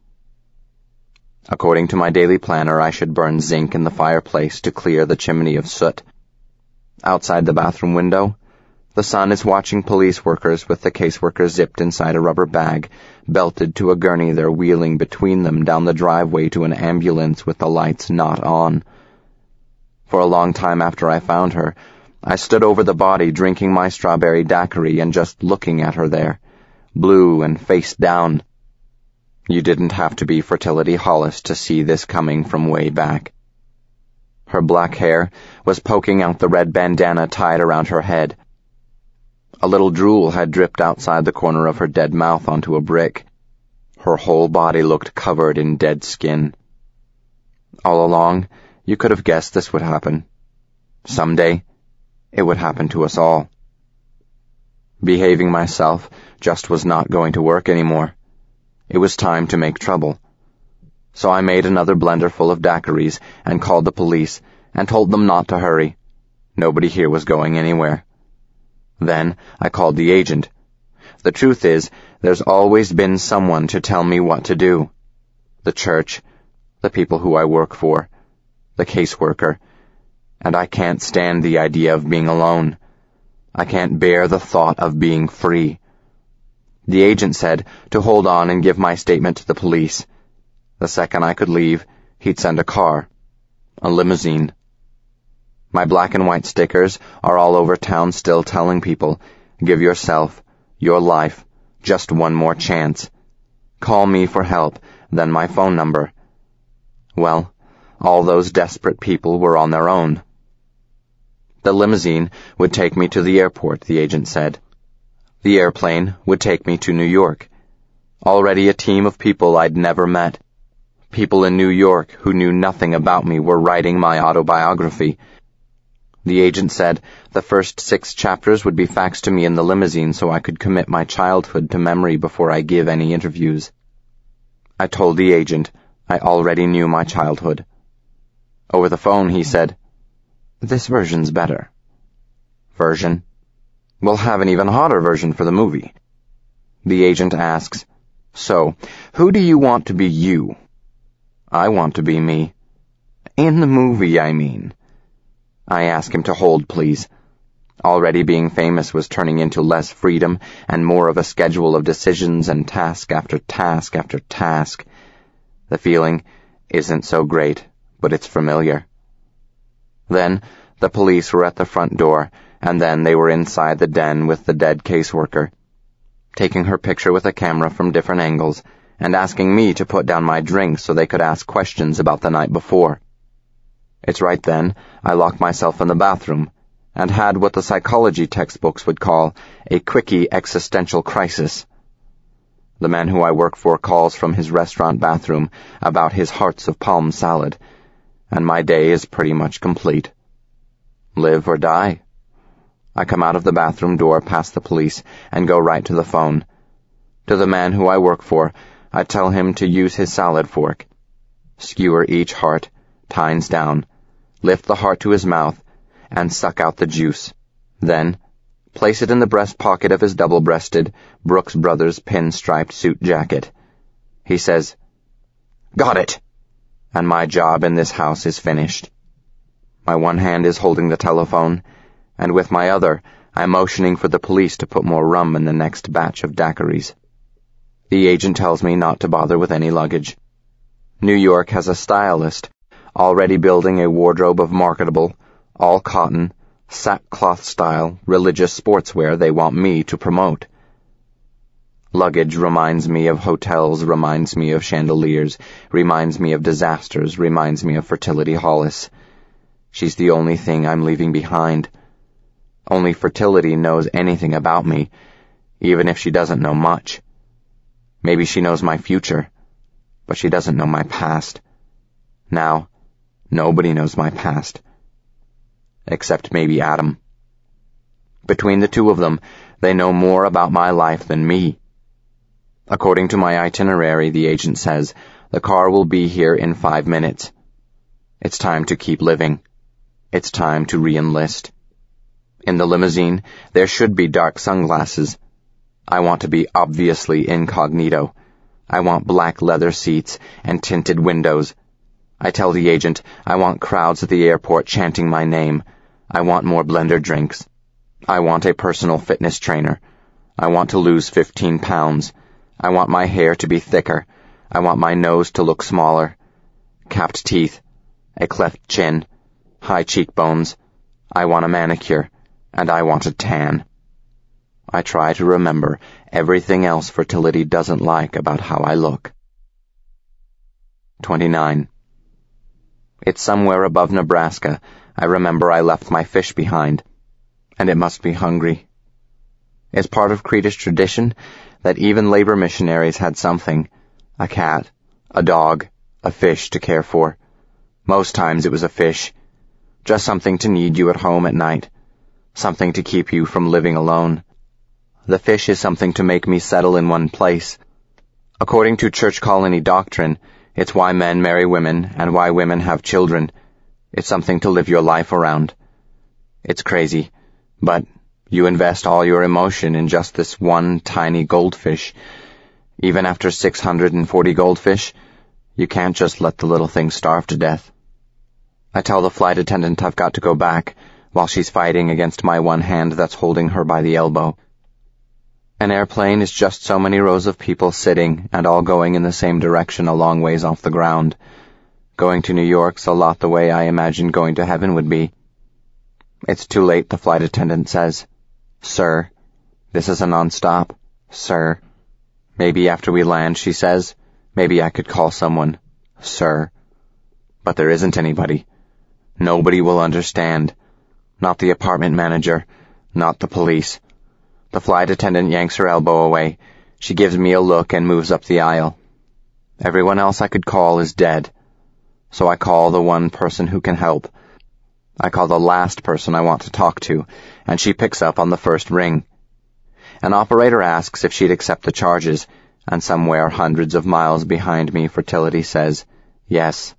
According to my daily planner, I should burn zinc in the fireplace to clear the chimney of soot. Outside the bathroom window, the sun is watching police workers with the caseworker zipped inside a rubber bag, belted to a gurney they're wheeling between them down the driveway to an ambulance with the lights not on. For a long time after I found her, I stood over the body drinking my strawberry daiquiri and just looking at her there, blue and face down. You didn't have to be Fertility Hollis to see this coming from way back. Her black hair was poking out the red bandana tied around her head. A little drool had dripped outside the corner of her dead mouth onto a brick. Her whole body looked covered in dead skin. All along, you could have guessed this would happen. Someday, it would happen to us all. Behaving myself just was not going to work anymore. It was time to make trouble. So I made another blender full of daiquiris and called the police and told them not to hurry. Nobody here was going anywhere. Then I called the agent. The truth is, there's always been someone to tell me what to do. The church, the people who I work for, the caseworker, and I can't stand the idea of being alone. I can't bear the thought of being free. The agent said to hold on and give my statement to the police. The second I could leave, he'd send a car, a limousine. My black and white stickers are all over town still telling people, give yourself, your life, just one more chance. Call me for help, then my phone number. Well, all those desperate people were on their own. The limousine would take me to the airport, the agent said. The airplane would take me to New York. Already a team of people I'd never met. People in New York who knew nothing about me were writing my autobiography. The agent said the first 6 chapters would be faxed to me in the limousine so I could commit my childhood to memory before I give any interviews. I told the agent I already knew my childhood. Over the phone he said, "This version's better." Version? We'll have an even hotter version for the movie. The agent asks, "So, who do you want to be you?" I want to be me. In the movie, I mean. I ask him to hold, please. Already being famous was turning into less freedom and more of a schedule of decisions and task after task after task. The feeling isn't so great, but it's familiar. Then the police were at the front door, and then they were inside the den with the dead caseworker, taking her picture with a camera from different angles and asking me to put down my drink so they could ask questions about the night before. It's right then I locked myself in the bathroom and had what the psychology textbooks would call a quickie existential crisis. The man who I work for calls from his restaurant bathroom about his hearts of palm salad, and my day is pretty much complete. Live or die. I come out of the bathroom door past the police and go right to the phone. To the man who I work for, I tell him to use his salad fork. Skewer each heart, tines down, lift the heart to his mouth, and suck out the juice. Then, place it in the breast pocket of his double-breasted Brooks Brothers pinstriped suit jacket. He says, "Got it!" and my job in this house is finished. My one hand is holding the telephone, and with my other, I'm motioning for the police to put more rum in the next batch of daiquiris. The agent tells me not to bother with any luggage. New York has a stylist already building a wardrobe of marketable, all-cotton, sackcloth-style, religious sportswear they want me to promote. Luggage reminds me of hotels, reminds me of chandeliers, reminds me of disasters, reminds me of Fertility Hollis. She's the only thing I'm leaving behind. Only Fertility knows anything about me, even if she doesn't know much. Maybe she knows my future, but she doesn't know my past. Now, nobody knows my past. Except maybe Adam. Between the two of them, they know more about my life than me. According to my itinerary, the agent says, the car will be here in 5 minutes. It's time to keep living. It's time to re-enlist. In the limousine, there should be dark sunglasses. I want to be obviously incognito. I want black leather seats and tinted windows. I tell the agent I want crowds at the airport chanting my name. I want more blender drinks. I want a personal fitness trainer. I want to lose 15 pounds. I want my hair to be thicker. I want my nose to look smaller. Capped teeth. A cleft chin. High cheekbones. I want a manicure. And I want a tan. I try to remember everything else fertility doesn't like about how I look. 29. It's somewhere above Nebraska. I remember I left my fish behind. And it must be hungry. It's part of Creedish tradition that even labor missionaries had something. A cat, a dog, a fish to care for. Most times it was a fish. Just something to need you at home at night. Something to keep you from living alone. The fish is something to make me settle in one place. According to church colony doctrine, it's why men marry women and why women have children. It's something to live your life around. It's crazy, but you invest all your emotion in just this one tiny goldfish. Even after 640 goldfish, you can't just let the little thing starve to death. I tell the flight attendant I've got to go back, while she's fighting against my one hand that's holding her by the elbow. An airplane is just so many rows of people sitting and all going in the same direction a long ways off the ground. Going to New York's a lot the way I imagined going to heaven would be. It's too late, the flight attendant says. Sir, this is a non-stop. Sir. Maybe after we land, she says. Maybe I could call someone. Sir. But there isn't anybody. Nobody will understand. Not the apartment manager. Not the police. The flight attendant yanks her elbow away. She gives me a look and moves up the aisle. Everyone else I could call is dead. So I call the one person who can help. I call the last person I want to talk to, and she picks up on the first ring. An operator asks if she'd accept the charges, and somewhere hundreds of miles behind me, fertility says, yes.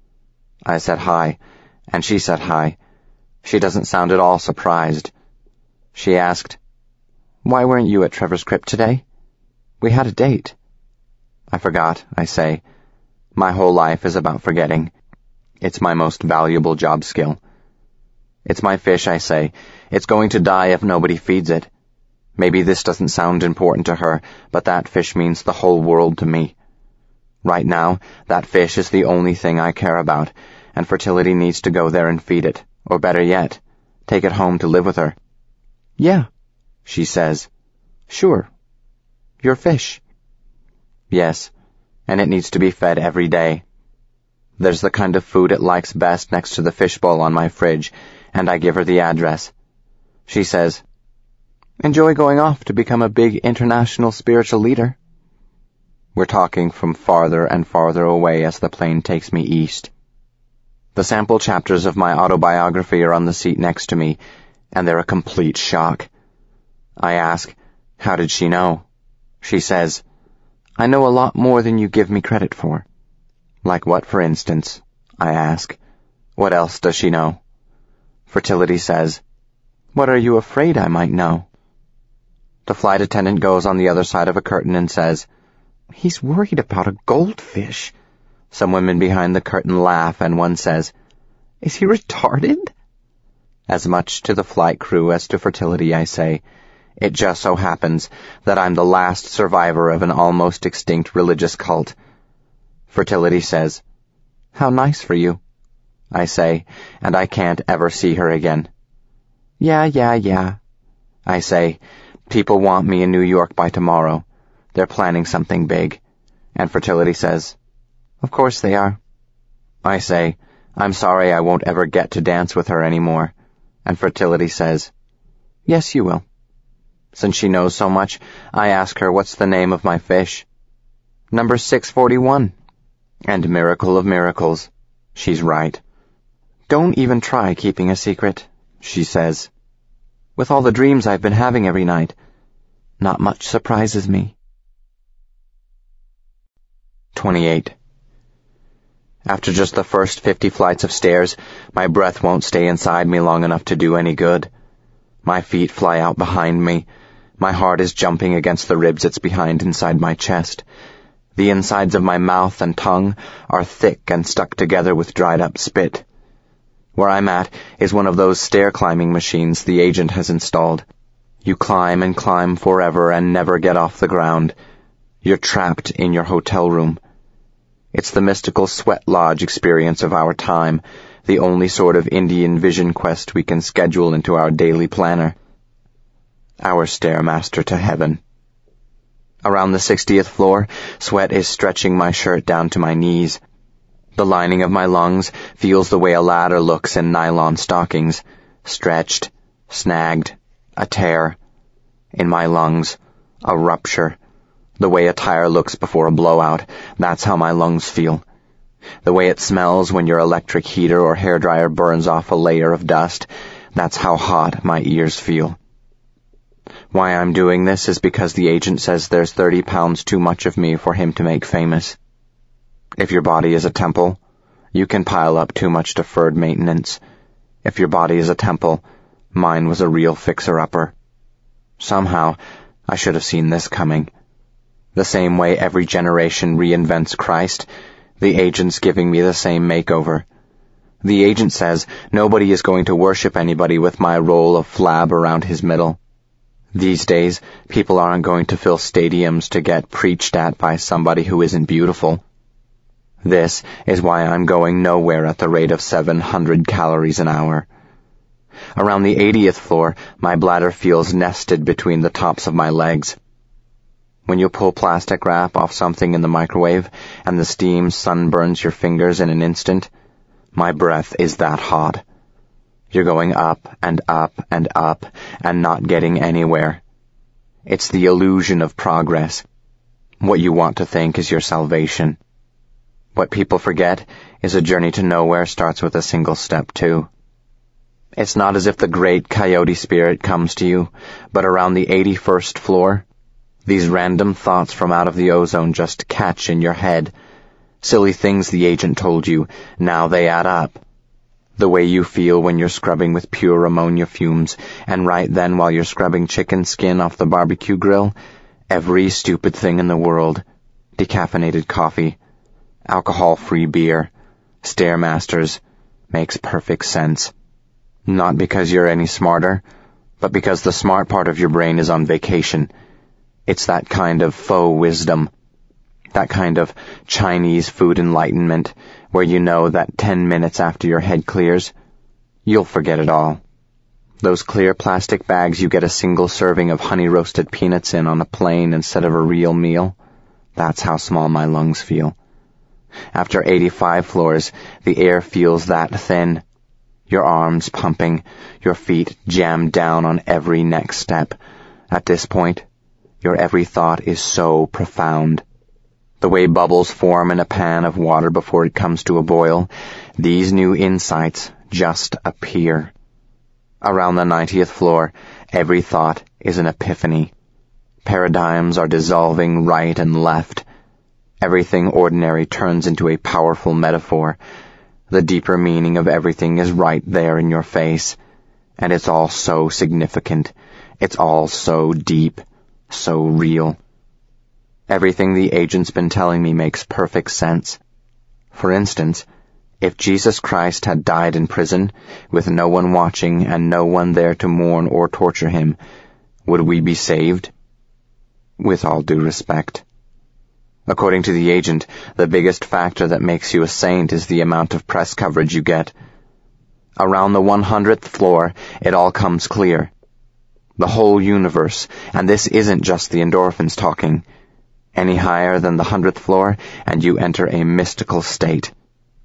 I said hi, and she said hi. She doesn't sound at all surprised. She asked, why weren't you at Trevor's Crypt today? We had a date. I forgot, I say. My whole life is about forgetting. It's my most valuable job skill. It's my fish, I say. It's going to die if nobody feeds it. Maybe this doesn't sound important to her, but that fish means the whole world to me. Right now, that fish is the only thing I care about, and fertility needs to go there and feed it, or better yet, take it home to live with her. Yeah, she says. Sure. Your fish. Yes, and it needs to be fed every day. There's the kind of food it likes best next to the fishbowl on my fridge, and I give her the address. She says, enjoy going off to become a big international spiritual leader. We're talking from farther and farther away as the plane takes me east. The sample chapters of my autobiography are on the seat next to me, and they're a complete shock. I ask, how did she know? She says, I know a lot more than you give me credit for. Like what, for instance? I ask. What else does she know? Fertility says, what are you afraid I might know? The flight attendant goes on the other side of a curtain and says, he's worried about a goldfish. Some women behind the curtain laugh, and one says, is he retarded? As much to the flight crew as to fertility, I say, it just so happens that I'm the last survivor of an almost extinct religious cult. Fertility says, how nice for you, I say, and I can't ever see her again. Yeah, I say, people want me in New York by tomorrow. They're planning something big. And fertility says, of course they are. I say, I'm sorry I won't ever get to dance with her anymore. And fertility says, yes, you will. Since she knows so much, I ask her what's the name of my fish. Number 641. And miracle of miracles, she's right. Don't even try keeping a secret, she says. With all the dreams I've been having every night, not much surprises me. 28. After just the first 50 flights of stairs, my breath won't stay inside me long enough to do any good. My feet fly out behind me. My heart is jumping against the ribs it's behind inside my chest. The insides of my mouth and tongue are thick and stuck together with dried up spit. Where I'm at is one of those stair-climbing machines the agent has installed. You climb and climb forever and never get off the ground. You're trapped in your hotel room. It's the mystical sweat lodge experience of our time, the only sort of Indian vision quest we can schedule into our daily planner. Our stairmaster to heaven. Around the 60th floor, sweat is stretching my shirt down to my knees. The lining of my lungs feels the way a ladder looks in nylon stockings, stretched, snagged, a tear. In my lungs, a rupture. The way a tire looks before a blowout, that's how my lungs feel. The way it smells when your electric heater or hairdryer burns off a layer of dust, that's how hot my ears feel. Why I'm doing this is because the agent says there's 30 pounds too much of me for him to make famous. If your body is a temple, you can pile up too much deferred maintenance. If your body is a temple, mine was a real fixer-upper. Somehow, I should have seen this coming. The same way every generation reinvents Christ, the agent's giving me the same makeover. The agent says nobody is going to worship anybody with my roll of flab around his middle. These days, people aren't going to fill stadiums to get preached at by somebody who isn't beautiful. This is why I'm going nowhere at the rate of 700 calories an hour. Around the 80th floor, my bladder feels nested between the tops of my legs. When you pull plastic wrap off something in the microwave and the steam sunburns your fingers in an instant, my breath is that hot. You're going up and up and up and not getting anywhere. It's the illusion of progress. What you want to think is your salvation. What people forget is a journey to nowhere starts with a single step too. It's not as if the great coyote spirit comes to you, but around the 81st floor, these random thoughts from out of the ozone just catch in your head. Silly things the agent told you, now they add up. The way you feel when you're scrubbing with pure ammonia fumes, and right then while you're scrubbing chicken skin off the barbecue grill, every stupid thing in the world, decaffeinated coffee, alcohol-free beer, Stairmasters, makes perfect sense. Not because you're any smarter, but because the smart part of your brain is on vacation. It's that kind of faux wisdom, that kind of Chinese food enlightenment where you know that 10 minutes after your head clears, you'll forget it all. Those clear plastic bags you get a single serving of honey-roasted peanuts in on a plane instead of a real meal, that's how small my lungs feel. After 85 floors, the air feels that thin. Your arms pumping, your feet jammed down on every next step. At this point, your every thought is so profound. The way bubbles form in a pan of water before it comes to a boil, these new insights just appear. Around the 90th floor, every thought is an epiphany. Paradigms are dissolving right and left. Everything ordinary turns into a powerful metaphor. The deeper meaning of everything is right there in your face. And it's all so significant. It's all so deep, so real. Everything the agent's been telling me makes perfect sense. For instance, if Jesus Christ had died in prison, with no one watching and no one there to mourn or torture him, would we be saved? With all due respect. According to the agent, the biggest factor that makes you a saint is the amount of press coverage you get. Around the 100th floor, it all comes clear. The whole universe, and this isn't just the endorphins talking. Any higher than the 100th floor, and you enter a mystical state.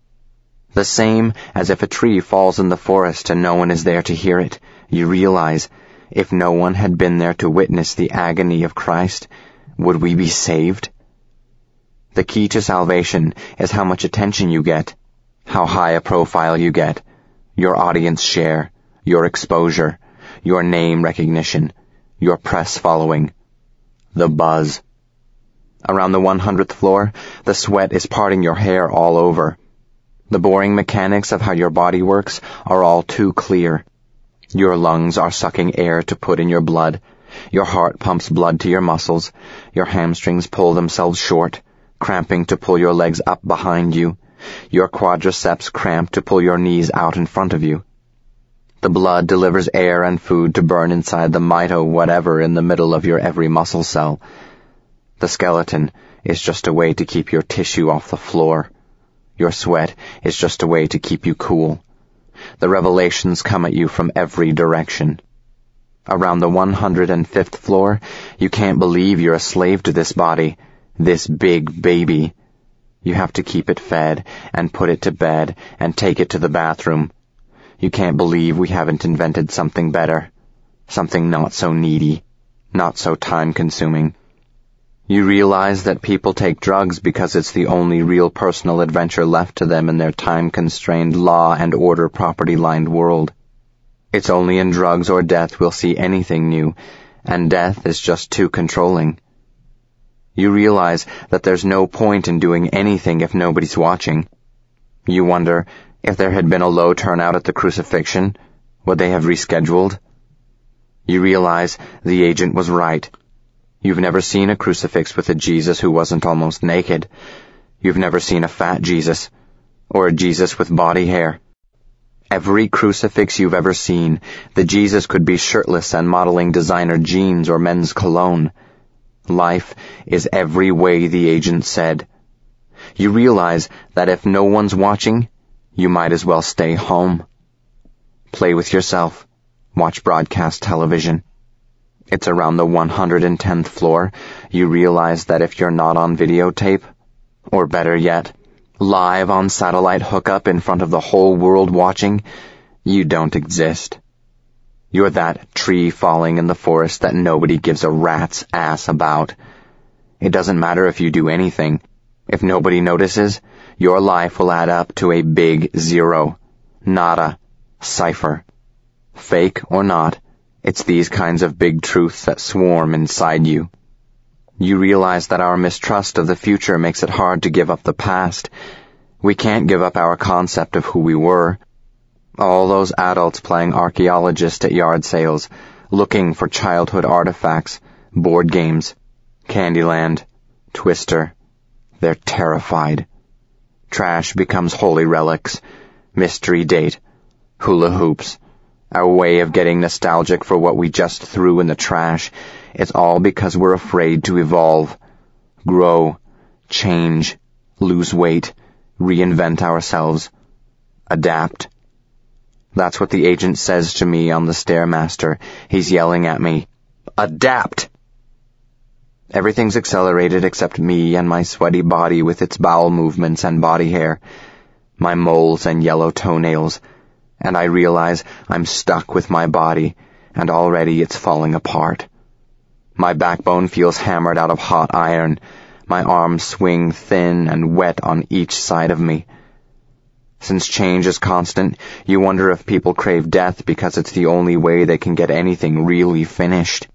The same as if a tree falls in the forest and no one is there to hear it. You realize, if no one had been there to witness the agony of Christ, would we be saved? The key to salvation is how much attention you get, how high a profile you get, your audience share, your exposure, your name recognition, your press following, the buzz. Around the 100th floor, the sweat is parting your hair all over. The boring mechanics of how your body works are all too clear. Your lungs are sucking air to put in your blood. Your heart pumps blood to your muscles. Your hamstrings pull themselves short, cramping to pull your legs up behind you. your quadriceps cramp to pull your knees out in front of you. The blood delivers air and food to burn inside the mito whatever in the middle of your every muscle cell. The skeleton is just a way to keep your tissue off the floor. Your sweat is just a way to keep you cool. The revelations come at you from every direction. Around the 105th floor, you can't believe you're a slave to this body, this big baby. You have to keep it fed and put it to bed and take it to the bathroom. You can't believe we haven't invented something better, something not so needy, not so time-consuming. You realize that people take drugs because it's the only real personal adventure left to them in their time-constrained, law and order property-lined world. It's only in drugs or death we'll see anything new, and death is just too controlling. You realize that there's no point in doing anything if nobody's watching. You wonder, if there had been a low turnout at the crucifixion, would they have rescheduled? You realize the agent was right. You've never seen a crucifix with a Jesus who wasn't almost naked. You've never seen a fat Jesus, or a Jesus with body hair. Every crucifix you've ever seen, the Jesus could be shirtless and modeling designer jeans or men's cologne. Life is every way the agent said. You realize that if no one's watching, you might as well stay home. Play with yourself. Watch broadcast television. It's around the 110th floor. You realize that if you're not on videotape, or better yet, live on satellite hookup in front of the whole world watching, you don't exist. You're that tree falling in the forest that nobody gives a rat's ass about. It doesn't matter if you do anything. If nobody notices, your life will add up to a big zero. Nada. Cipher. Fake or not, it's these kinds of big truths that swarm inside you. You realize that our mistrust of the future makes it hard to give up the past. We can't give up our concept of who we were. All those adults playing archaeologist at yard sales, looking for childhood artifacts, board games, Candyland, Twister. They're terrified. Trash becomes holy relics, mystery date, hula hoops, our way of getting nostalgic for what we just threw in the trash. It's all because we're afraid to evolve, grow, change, lose weight, reinvent ourselves, adapt. That's what the agent says to me on the Stairmaster. He's yelling at me, "Adapt!" Everything's accelerated except me and my sweaty body with its bowel movements and body hair, my moles and yellow toenails, and I realize I'm stuck with my body, and already it's falling apart. My backbone feels hammered out of hot iron. My arms swing thin and wet on each side of me. Since change is constant, you wonder if people crave death because it's the only way they can get anything really finished.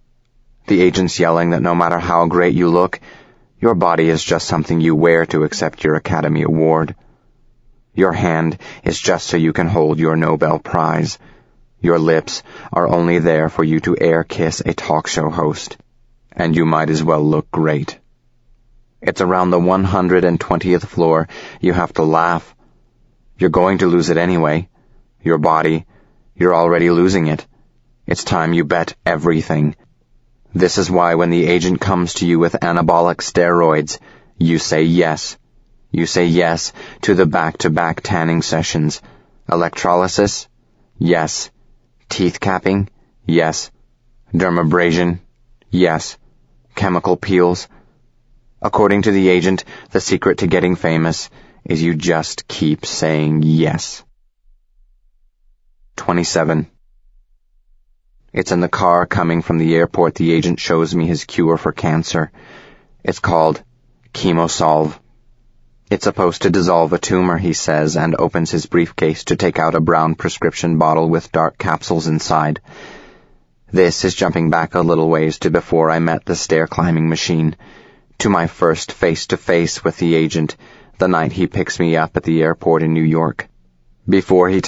The agent's yelling that no matter how great you look, your body is just something you wear to accept your Academy Award. Your hand is just so you can hold your Nobel Prize. Your lips are only there for you to air kiss a talk show host. And you might as well look great. It's around the 120th floor. You have to laugh. You're going to lose it anyway. Your body. You're already losing it. It's time you bet everything. This is why when the agent comes to you with anabolic steroids, you say yes. You say yes to the back-to-back tanning sessions. Electrolysis? Yes. Teeth capping? Yes. Dermabrasion? Yes. Chemical peels? According to the agent, the secret to getting famous is you just keep saying yes. 27. It's in the car coming from the airport the agent shows me his cure for cancer. It's called Chemosolve. It's supposed to dissolve a tumor, he says, and opens his briefcase to take out a brown prescription bottle with dark capsules inside. This is jumping back a little ways to before I met the stair-climbing machine, to my first face-to-face with the agent, the night he picks me up at the airport in New York. Before he